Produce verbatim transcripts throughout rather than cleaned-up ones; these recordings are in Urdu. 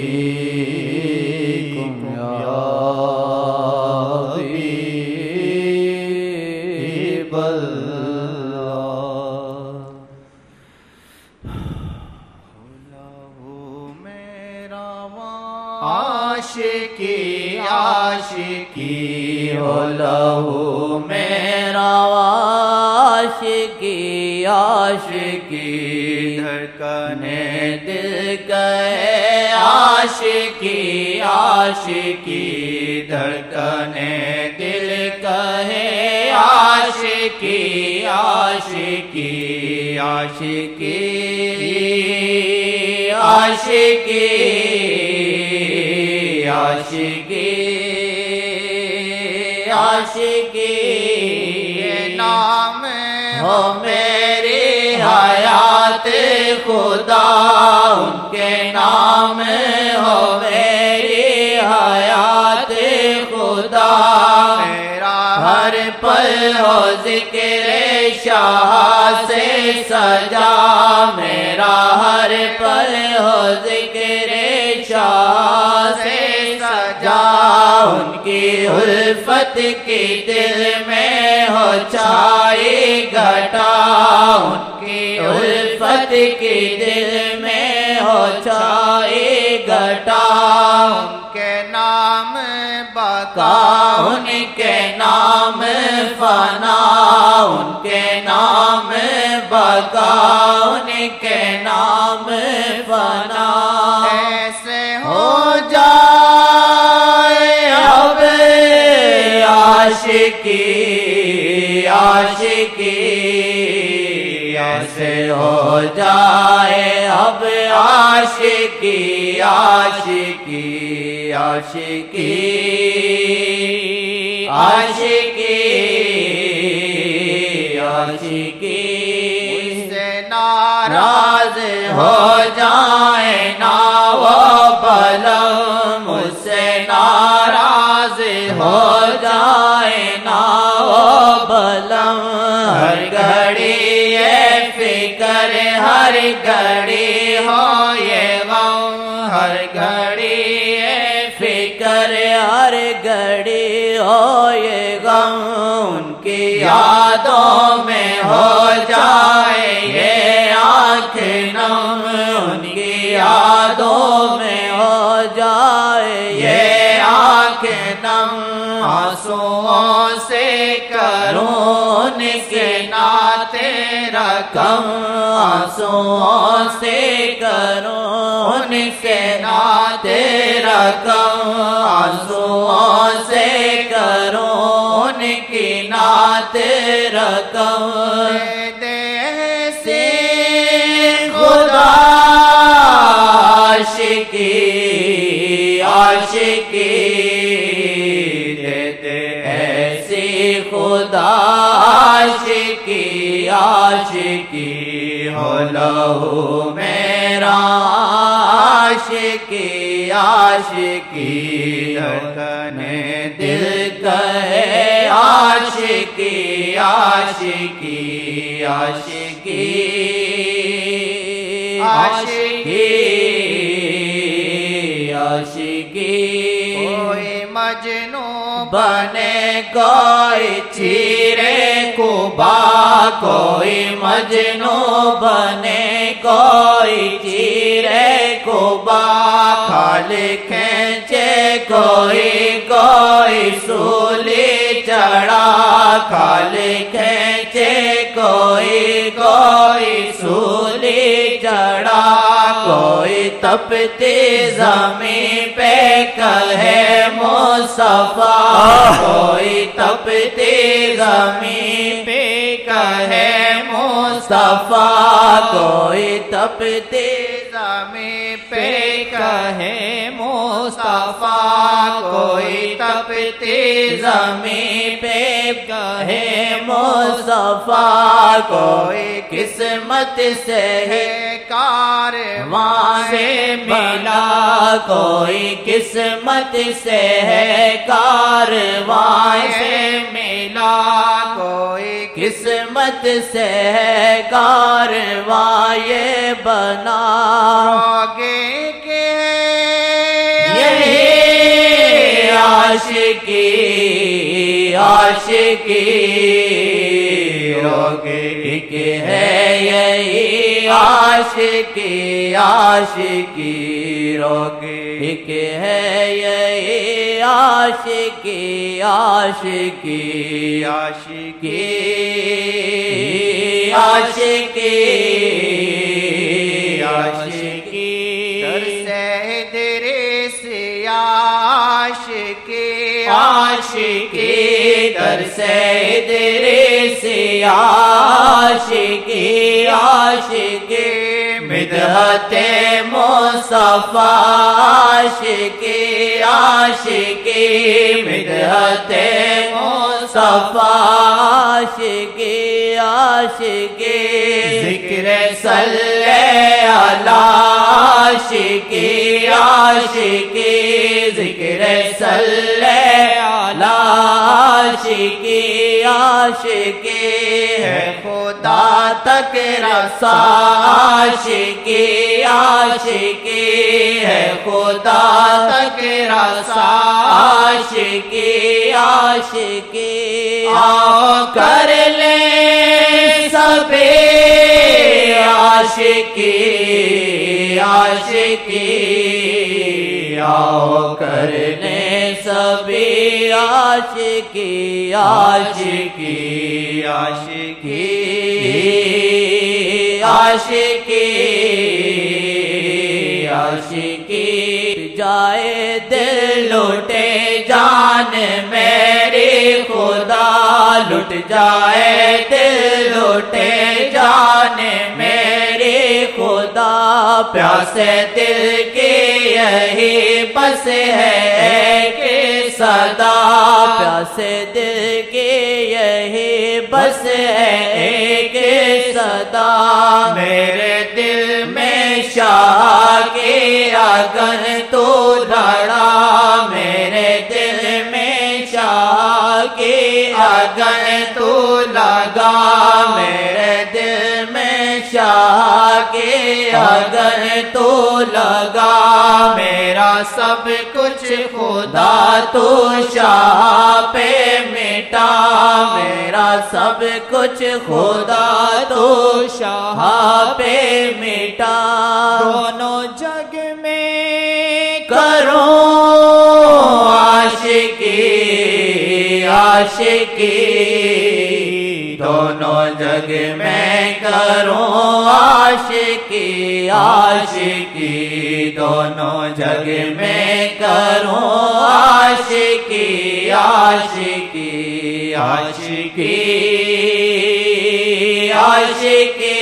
فیکم یا حبیب اللہ عاشقی عاشقی ہو لہو میرا عاشقی عاشقی دھڑکنے دل کہے عاشقی عاشقی دھڑکنے دل کہے عاشقی عاشقی عاشقی عاشقی عاشقی عاشقی یہ نام ہو میری حیات خدا ان کے نام ہو میری حیات خدا میرا ہر پل ہو ذکر شاہ سے سجا میرا ہر پل ہو ذکر شاہ سے سجا ان کی الفت کی دل میں ہو چھائی گھٹا ان کی الفت کی دل میں ہو چھائی گھٹا ان کے نام بقا ان کے نام فنا ان کے نام بقا ان کے نام فنا ایسے ہو جائے اب عاشقی عاشقی ایسے ہو جائے اب عاشقی عاشقی عاشقی عاشقی عاشقی سے ناراض ہو جائے نا وہ بلم مجھ سے ناراض ہو جائے نا وہ بلم ہر گھڑی یہ فکر ہر گھڑی ہو یہ غم ہر گھڑی یہ فکر ہر گھڑی ہو یہ غم ان کی یادوں میں ہو جائے یہ آنکھ نم ان کی یادوں میں ہو جائے یہ آنکھ نم آنسوؤں سے کروں ان کے ناتے رقم آنسوؤں سے کروں ان کے ناتے رقم آنسوؤں سے کروں ان کی نعت رقم دے سے خدا عاشقی عاشقی دیتے ایسی خدا عاشقی عاشقی ہو لہو میرا عاشقی عاشقی دھڑکنے دل کہے عاشقی عاشقی عاشقی عاشقی عاشقی کوئی مجنوں بنے کوئی چیرے کبا کوئی مجنوں بنے کوئی چیرے کبا کھال کھینچے کوئی کوئی سولی چڑھا کھال کھینچے کوئی کوئی سولی چڑھا کوئی تپتی زمین پہ کہے مصطفیٰ کوئی تپتی زمین پہ کہے مصطفیٰ کوئی تپتی زمین پہ کہے مصطفیٰ کوئی تپتی زمین پہ کہے مصطفیٰ کوئی قسمت سے ہے کارواں سے ملا کوئی قسمت سے ہے کارواں سے ملا کوئی قسمت سے ہے کارواں یہ بنا آگے کے عاشقی عاشقی روگ ایک ہے یہی عاشقی عاشقی روگ ایک ہے یہی عاشقی عاشقی عاشقی عاشقی عاشقی در سید ریسی عاشقی عاشقی در سید ریسی عاشقی عاشقی مدحت مصطفیٰ عاشقی عاشقی مدحت مصطفیٰ عاشقی عاشقی ذکر صلی علی عاشقی عاشقی ذکر صلی علی عاشقی عاشقی ہے خدا تک رسا عاشقی عاشقی ہے خدا تک رسا عاشقی عاشقی آؤ کر لے سبھی عاشقی عاشقی آؤ کر لے سبھی عاشقی عاشقی عاشقی عاشقی عاشقی جائے دل لوٹے جان میری خدا لٹ جائے دل لوٹے جان میری خدا پیاسے دل کی یہی بس ہے کہ صدا پیاسے دل کی یہی بس ہے کہ صدا میرے دل میں شاہ کی آگن تو دھڑا میرے دل میں شاہ کی آگن تو لگا میرے دل میں شاہ کی آگن تو لگا میرا سب کچھ خدا تو شاہ پہ مٹا میرا سب کچھ خدا تو شاہ پہ مٹا دونوں جگ میں کرو عاشقی عاشقی دونوں جگ میں کرو عاشقی عاشقی دونوں جگ میں کرو عاشقی عاشقی عاشقی عاشقی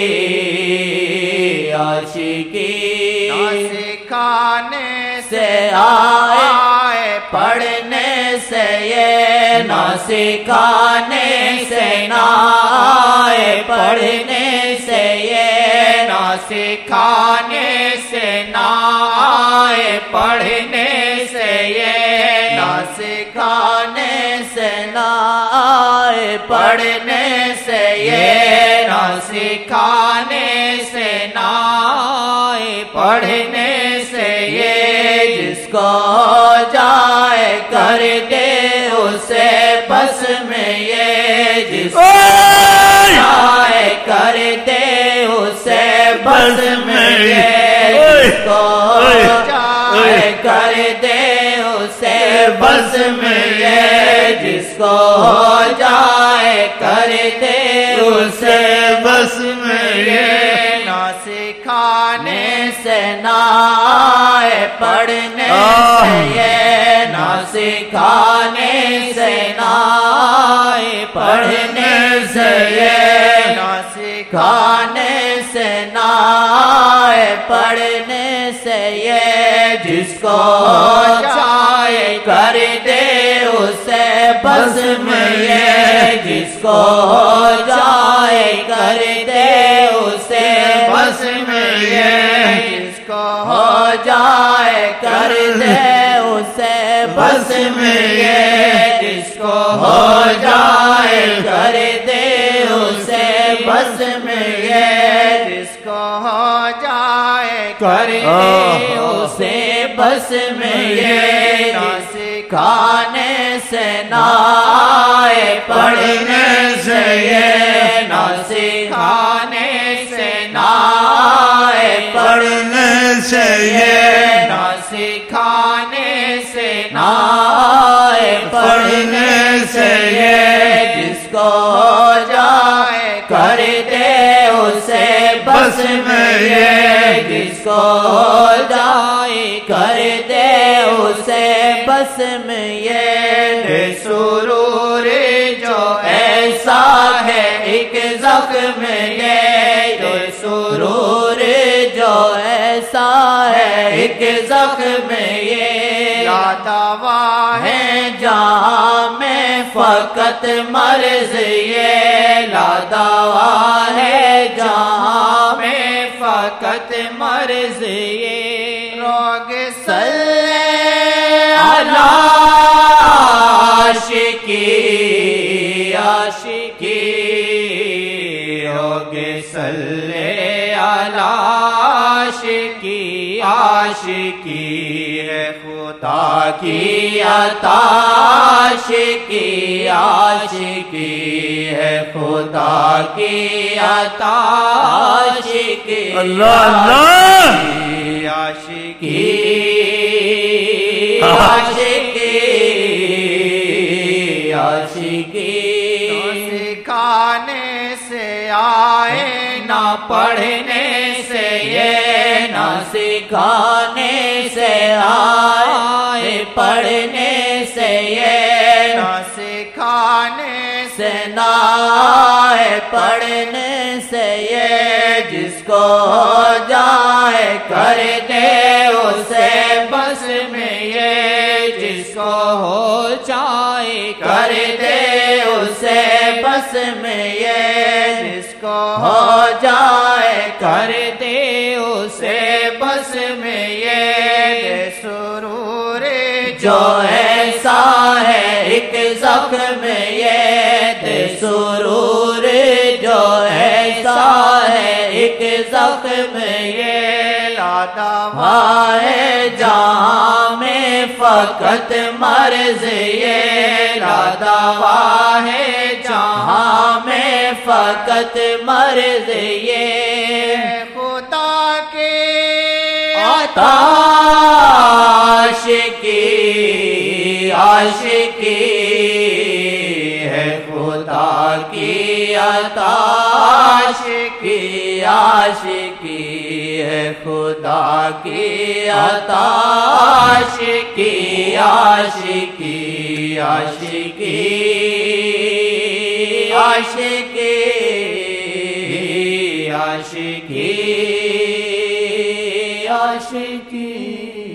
عاشقی سکھانے سے آئے پڑھنے سے یہ نہ سکھانے سے نہ آئے پڑھنے سے یہ نہ سکھانے سے نہ آئے پڑھنے سے یہ نہ سکھانے سے نہ آئے پڑھنے سے یہ نہ سکھانے سے نہ آئے پڑھنے سے یہ جس کو جائے کر دے اسے بس میں یہ جس کو جائے کر دے اسے بس میں یہ جس کو جائے کر دے اسے بس میں یہ جس کو جائے کر دے اسے بس میں یہ نہ سکھانے سے نہ آئے پڑھنے سے یہ نہ سکھانے سے نہ آئے پڑھنے سے یہ نہ سکھانے سے نہ آئے پڑھنے سے یہ جس کو چاہے کر دے اسے بس میں یہ جس کو چاہے کر دے اسے بس میں یہ جس کو ہو جائے کر دے اسے بس میں یہ جس کو ہو جائے کر دے اسے بس میں یہ جس کو ہو جائے کر دے اسے بس میں یہ نہ سکھانے سے نہ آئے پڑھنے سے یہ نہ سکھانے سے نہ آئے پڑھنے سے یہ نہ سکھانے سے نہ آئے پڑھنے سے یہ جس کو ہو جائے کر دے اسے بس میں یہ جس کو ہو جائے کر دے اسے بس میں یہ سرور جو ایسا ہے ایک زخم یہ جو سرور جو ایسا ہے ایک زخم یہ لا دوا ہے ہے جہاں میں فقط مرض یہ لا دوا ہے جہاں میں فقط مرض یہ روگ صلی علی عاشقی عاشقی ہوگے صلی علی عاشقی عاشقی ہے خدا کی عطا عاشقی عاشقی ہے خدا کی عطا عاشقی اللہ اللہ عاشقی عاشقی عاشقی سکھانے سے آئے نہ پڑھنے سے یہ نہ سکھانے سے آئے پڑھنے سے یہ نہ سکھانے سے نہ آئے پڑھنے سے یہ جس کو ہو جائے کر دے اسے بس میں یہ جس کو ہو جائے کر دے اسے بس میں یہ جس کو ہو جائے کر دے اسے بس میں یہ سرور جو ایسا ہے ایک زخم یہ دے سرور جو ایسا ہے ایک زخم یہ لا دوا ہے جہاں میں فقط مرض یہ لا دوا ہے جہاں میں فقط مرض یہ خدا کے عطا عاشقی عاشقی ہے خدا کی عطا عاشقی عاشقی ہے خدا کی عطا عاشقی عاشقی عاشقی عاشقی عاشقی عاشقی